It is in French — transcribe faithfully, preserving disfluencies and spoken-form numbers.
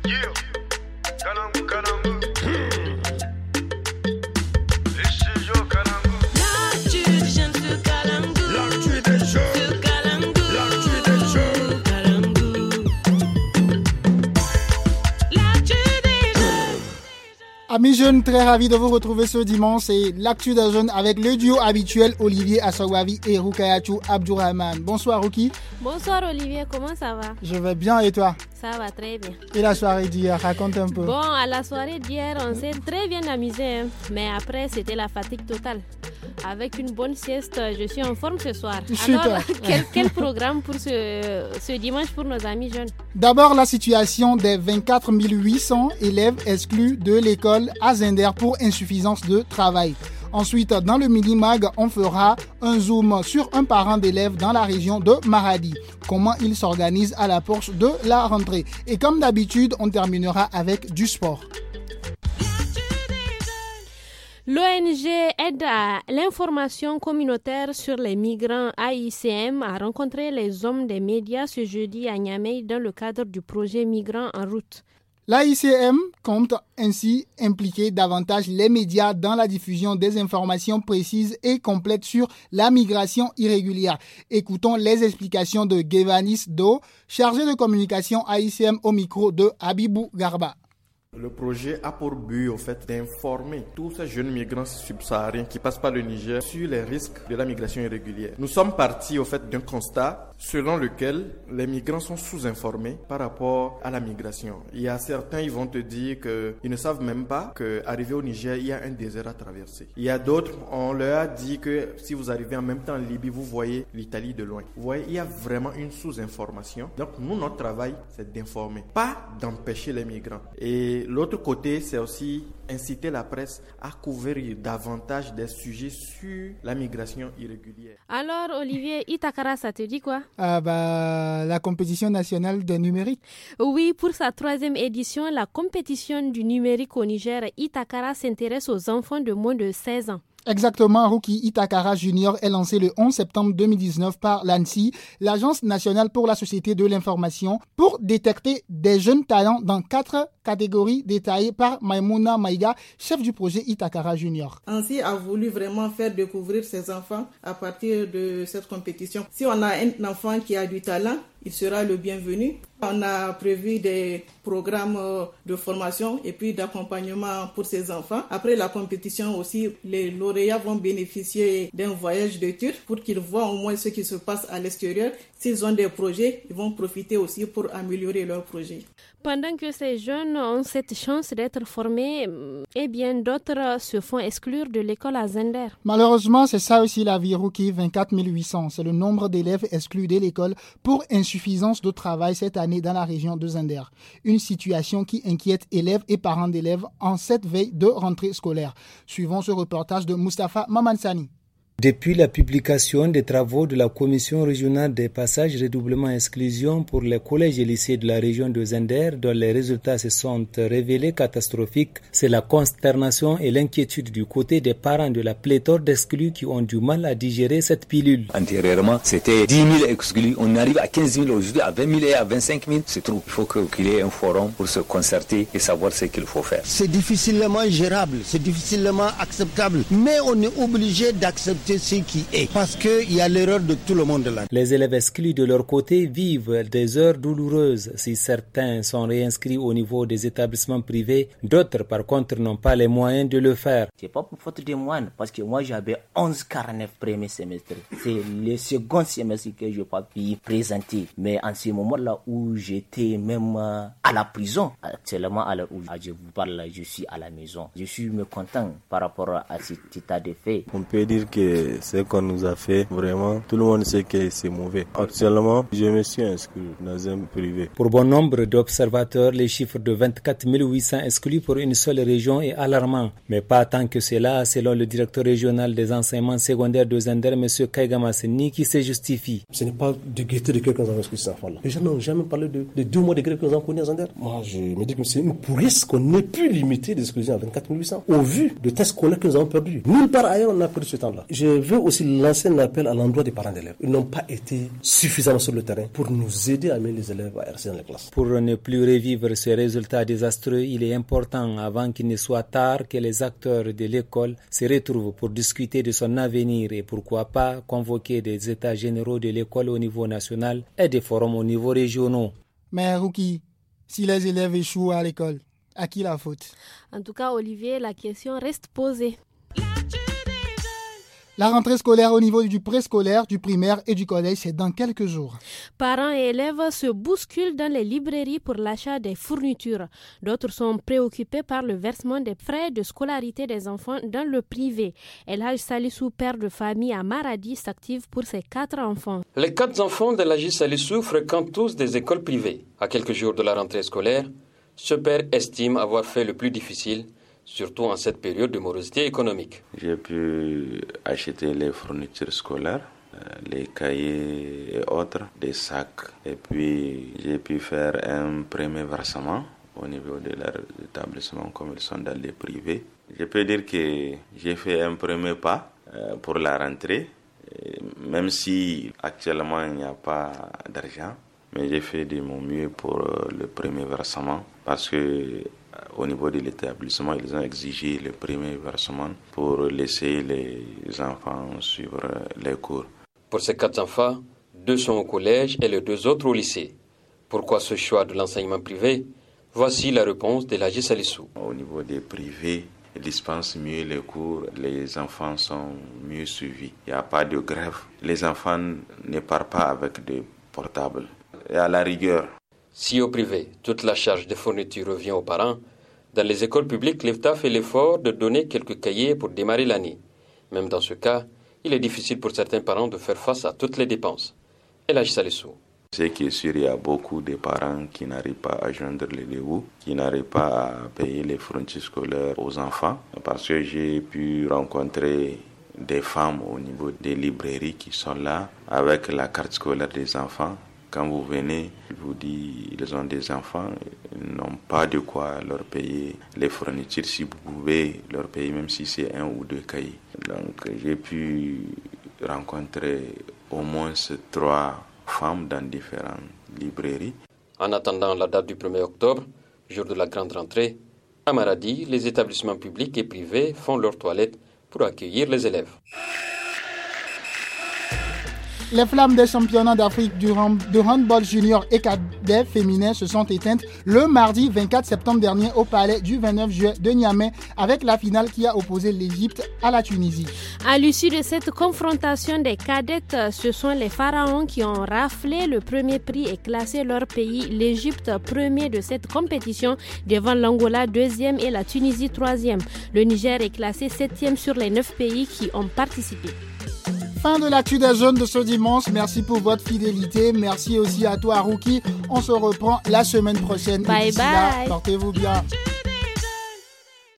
Amis jeunes, très ravi de vous retrouver ce dimanche. C'est l'actu des jeunes avec le duo habituel Olivier Assawavi et Rukayatou Abdourahman. Bonsoir Ruki. Bonsoir Olivier, comment ça va? Je vais bien et toi? Ça va très bien. Et la soirée d'hier, raconte un peu. Bon, à la soirée d'hier, on s'est très bien amusé, hein. Mais après, c'était la fatigue totale. Avec une bonne sieste, je suis en forme ce soir. Super. Alors, quel, quel programme pour ce, ce dimanche pour nos amis jeunes? D'abord, la situation des vingt-quatre mille huit cents élèves exclus de l'école à Zender pour insuffisance de travail. Ensuite, dans le mini-mag, on fera un zoom sur un parent d'élève dans la région de Maradi. Comment il s'organise à l'approche de la rentrée. Et comme d'habitude, on terminera avec du sport. L'O N G Aide à l'information communautaire sur les migrants A I C M a rencontré les hommes des médias ce jeudi à Niamey dans le cadre du projet Migrants en route. L'A I C M compte ainsi impliquer davantage les médias dans la diffusion des informations précises et complètes sur la migration irrégulière. Écoutons les explications de Gevanis Do, chargé de communication A I C M au micro de Habibou Garba. Le projet a pour but au fait d'informer tous ces jeunes migrants subsahariens qui passent par le Niger sur les risques de la migration irrégulière. Nous sommes partis au fait d'un constat selon lequel les migrants sont sous-informés par rapport à la migration. Il y a certains, ils vont te dire qu'ils ne savent même pas qu'arrivé au Niger, il y a un désert à traverser. Il y a d'autres, on leur a dit que si vous arrivez en même temps en Libye, vous voyez l'Italie de loin. Vous voyez, il y a vraiment une sous-information. Donc nous, notre travail, c'est d'informer, pas d'empêcher les migrants. Et l'autre côté, c'est aussi inciter la presse à couvrir davantage des sujets sur la migration irrégulière. Alors, Olivier, Itakara, ça te dit quoi? Ah bah, la compétition nationale des numériques. Oui, pour sa troisième édition, la compétition du numérique au Niger, Itakara s'intéresse aux enfants de moins de seize ans. Exactement, Ruki Itakara Junior est lancé le onze septembre deux mille dix-neuf par l'ANSI, l'Agence nationale pour la société de l'information, pour détecter des jeunes talents dans quatre catégories détaillées par Maimouna Maïga, chef du projet Itakara Junior. ANSI a voulu vraiment faire découvrir ses enfants à partir de cette compétition. Si on a un enfant qui a du talent, il sera le bienvenu. On a prévu des programmes de formation et puis d'accompagnement pour ces enfants. Après la compétition aussi, les lauréats vont bénéficier d'un voyage d'études pour qu'ils voient au moins ce qui se passe à l'extérieur. S'ils ont des projets, ils vont profiter aussi pour améliorer leurs projets. Pendant que ces jeunes ont cette chance d'être formés, eh bien d'autres se font exclure de l'école à Zender. Malheureusement, c'est ça aussi la vie, Ruki, vingt-quatre mille huit cents. C'est le nombre d'élèves exclus de l'école pour insuffisance de travail cette année dans la région de Zender. Une situation qui inquiète élèves et parents d'élèves en cette veille de rentrée scolaire. Suivons ce reportage de Mustapha Mamansani. Depuis la publication des travaux de la Commission régionale des passages redoublement exclusion pour les collèges et lycées de la région de Zender, dont les résultats se sont révélés catastrophiques, c'est la consternation et l'inquiétude du côté des parents de la pléthore d'exclus qui ont du mal à digérer cette pilule. Antérieurement, c'était dix mille exclus, on arrive à quinze mille aujourd'hui, à vingt mille et à vingt-cinq mille, c'est trop. Il faut qu'il y ait un forum pour se concerter et savoir ce qu'il faut faire. C'est difficilement gérable, c'est difficilement acceptable, mais on est obligé d'accepter ce qui est, parce qu'il y a l'erreur de tout le monde là. Les élèves exclus de leur côté vivent des heures douloureuses. Si certains sont réinscrits au niveau des établissements privés, d'autres par contre n'ont pas les moyens de le faire. C'est pas pour faute de moi, parce que moi j'avais onze quarante-neuf premiers semestres. C'est le second semestre que je n'ai pas pu présenter. Mais en ce moment-là où j'étais même à la prison, actuellement à l'heure où je vous parle, je suis à la maison. Je suis mécontent par rapport à cet état de fait. On peut dire que ce qu'on nous a fait, vraiment, tout le monde sait que c'est mauvais. Actuellement, je me suis inscrit dans un privé. Pour bon nombre d'observateurs, les chiffres de vingt-quatre mille huit cents exclus pour une seule région est alarmant. Mais pas tant que cela, selon le directeur régional des enseignements secondaires de Zender, M. Kaigama Senni, qui se justifie. Ce n'est pas de gaieté de quelqu'un qui a inscrit ces enfants-là. Les gens n'ont jamais parlé de, de deux mois de grève que nous avons connu à Zender. Moi, je me dis que c'est une pourrisse qu'on ait pu limiter l'exclusion à vingt-quatre mille huit cents. Au vu de tests scolaires que nous avons perdus. Nulle part ailleurs, on a perdu ce temps-là. Je je veux aussi lancer un appel à l'endroit des parents d'élèves. Ils n'ont pas été suffisamment sur le terrain pour nous aider à mettre les élèves à rester dans les classes. Pour ne plus revivre ces résultats désastreux, il est important, avant qu'il ne soit tard, que les acteurs de l'école se retrouvent pour discuter de son avenir et pourquoi pas convoquer des états généraux de l'école au niveau national et des forums au niveau régional. Mais Ruki, si les élèves échouent à l'école, à qui la faute? En tout cas, Olivier, la question reste posée. La rentrée scolaire au niveau du préscolaire, du primaire et du collège, c'est dans quelques jours. Parents et élèves se bousculent dans les librairies pour l'achat des fournitures. D'autres sont préoccupés par le versement des frais de scolarité des enfants dans le privé. El Haj Salissou, père de famille à Maradi, s'active pour ses quatre enfants. Les quatre enfants d'El Haj Salissou fréquentent tous des écoles privées. À quelques jours de la rentrée scolaire, ce père estime avoir fait le plus difficile, surtout en cette période de morosité économique. J'ai pu acheter les fournitures scolaires, les cahiers et autres, des sacs. Et puis j'ai pu faire un premier versement au niveau de leur établissement comme ils sont dans les privés. Je peux dire que j'ai fait un premier pas pour la rentrée, même si actuellement il n'y a pas d'argent. Mais j'ai fait de mon mieux pour le premier versement parce que au niveau de l'établissement, ils ont exigé le premier versement pour laisser les enfants suivre les cours. Pour ces quatre enfants, deux sont au collège et les deux autres au lycée. Pourquoi ce choix de l'enseignement privé? Voici la réponse d'El Haj Salissou. Au niveau des privés, ils dispensent mieux les cours, les enfants sont mieux suivis. Il n'y a pas de grève. Les enfants ne partent pas avec des portables. Et à la rigueur, si au privé, toute la charge des fournitures revient aux parents, dans les écoles publiques, l'État fait l'effort de donner quelques cahiers pour démarrer l'année. Même dans ce cas, il est difficile pour certains parents de faire face à toutes les dépenses. El Haj Salissou. C'est qui est sûr, il y a beaucoup de parents qui n'arrivent pas à joindre les deux bouts, qui n'arrivent pas à payer les fournitures scolaires aux enfants, parce que j'ai pu rencontrer des femmes au niveau des librairies qui sont là avec la carte scolaire des enfants. Quand vous venez, ils vous disent qu'ils ont des enfants, ils n'ont pas de quoi leur payer les fournitures. Si vous pouvez leur payer, même si c'est un ou deux cahiers. Donc j'ai pu rencontrer au moins trois femmes dans différentes librairies. En attendant la date du premier octobre, jour de la grande rentrée, à Maradi, les établissements publics et privés font leur toilette pour accueillir les élèves. Les flammes des championnats d'Afrique de handball junior et cadet féminin se sont éteintes le mardi vingt-quatre septembre dernier au palais du vingt-neuf juillet de Niamey avec la finale qui a opposé l'Égypte à la Tunisie. À l'issue de cette confrontation des cadettes, ce sont les pharaons qui ont raflé le premier prix et classé leur pays, l'Égypte premier de cette compétition devant l'Angola deuxième et la Tunisie troisième. Le Niger est classé septième sur les neuf pays qui ont participé. Fin de l'actu des jeunes de ce dimanche. Merci pour votre fidélité. Merci aussi à toi, Ruki. On se reprend la semaine prochaine. Bye bye. Là, portez-vous bien.